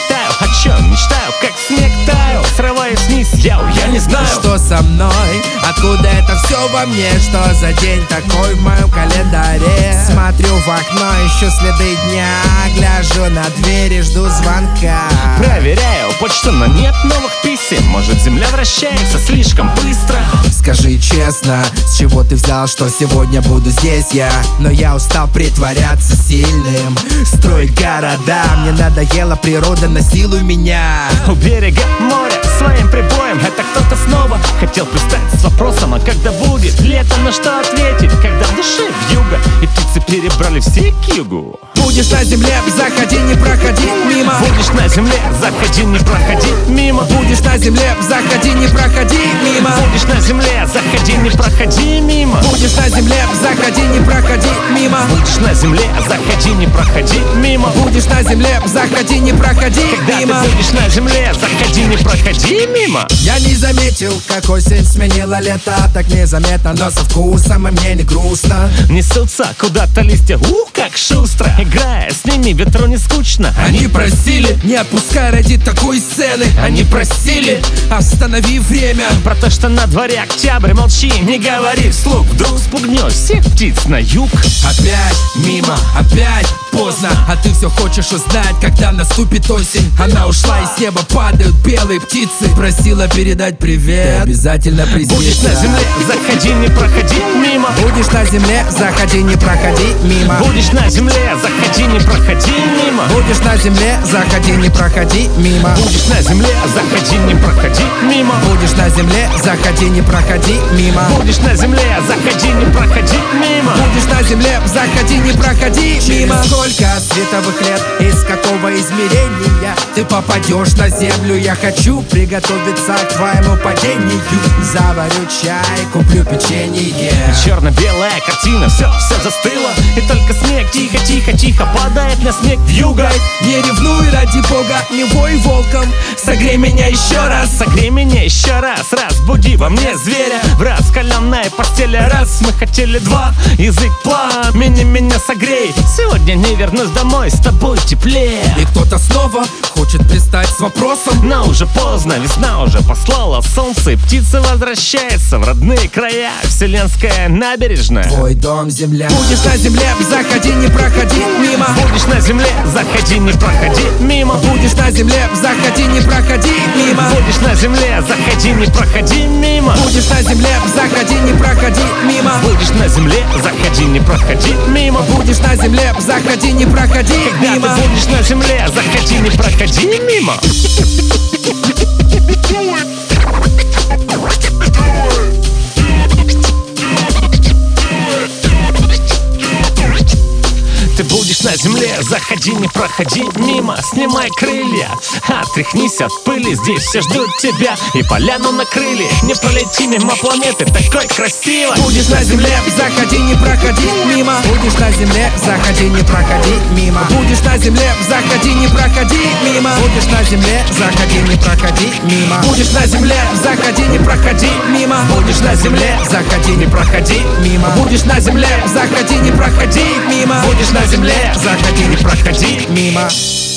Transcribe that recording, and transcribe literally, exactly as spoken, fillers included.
летаю, о чем мечтаю, как снег таю, срываюсь вниз, я, я не знаю, что со мной, откуда это все во мне, что за день такой в моем календаре. Смотрю в окно, ищу следы дня, гляжу на двери, жду звонка. Проверяю почту, но нет новых писем. Может, земля вращается слишком быстро. Скажи честно, с чего ты взял, что сегодня буду здесь я? Но я устал притворяться сильным, строить города. Мне надоела природа, насилуй меня. У берега моря своим прибоем это кто-то снова хотел пристать с вопросом, а когда будет лето, на что ответить, когда в душе вьюга и птицы перебрали все к югу. Будешь на земле, заходи, не проходи мимо. Будешь на земле, заходи, не проходи мимо. Будешь на земле, заходи, не проходи мимо. Будешь на земле, заходи, не проходи мимо. Будешь на земле, заходи, не проходи мимо. Будешь на земле, заходи, не проходи мимо. Будешь на земле, заходи, не проходи Когда мимо. ты будешь на земле, заходи, не проходи мимо. Я не заметил, как осень сменила лето. Так незаметно, но со вкусом, и мне не грустно. Несутся куда-то листья, ух, как шустро. Играя с ними, ветру не скучно. Они просили, не отпускай ради такой сцены. Они просили, останови время. Про то, что на дворе октябрь, молчи, не говори вслух. Вдруг спугнешь всех птиц на юг. Опять мимо, опять поздно. А ты все хочешь узнать, когда наступит осень. Она ушла, и с неба падают белые птицы. Просила передать привет, ты обязательно приснится. Будешь на земле, заходи, не проходи мимо. Будешь на земле, заходи, не проходи мимо. Будешь на земле, заходи, не проходи мимо. Будешь на земле, заходи, не проходи мимо. Будешь на земле, заходи, не проходи мимо. Будешь на земле, заходи, не проходи мимо. Будешь на земле, заходи, не проходи мимо. Будешь на земле, заходи, не проходи мимо. Сколько световых лет, из какого измерения ты попадешь на землю? Я хочу приготовиться к твоему падению. Заварю чай, куплю печенье. Черно-белая картина, все, все застыло. И только снег тихо-тихо-тихо падает на снег вьюгой. Не ревнуй, ради бога, не вой волком. Согрей меня еще раз. Согрей меня еще раз, разбуди во мне зверя. В раскаленной постели раз, мы хотели два. Язык пламени меня согрей. Сегодня не вернусь домой, с тобой теплее. И кто-то снова хочет пристать с вопросом. Но уже поздно, весна уже послала солнце, и птицы возвращаются в родные края. Вселенская набережная, твой дом, земля. Будешь на земле, заходи, не проходи мимо. Будешь на земле, заходи, не проходи мимо. Будешь на земле, заходи, не проходи мимо. Будешь на земле, заходи, не проходи мимо. Будешь на земле, заходи, не проходи мимо. Будешь на земле, заходи, не проходи мимо. Будешь на земле, заходи, не проходи Когда мимо. ты будешь на земле, заходи, не проходи мимо. Ты будешь на земле, заходи, не проходи мимо. Снимай крылья, отряхнись от пыли. Здесь все ждут тебя, и поляну накрыли. Не пролети мимо планеты такой красивой. Будешь на земле, заходи, не проходи мимо. Будешь на земле, заходи, не проходи мимо. Будешь на земле, заходи, не проходи мимо. Будешь на земле, заходи, не проходи мимо. Будешь на земле, заходи, не проходи мимо. Будешь на земле, заходи, не проходи мимо. Будешь на земле, заходи, не проходи мимо. Будешь на земле, заходи, не проходи мимо.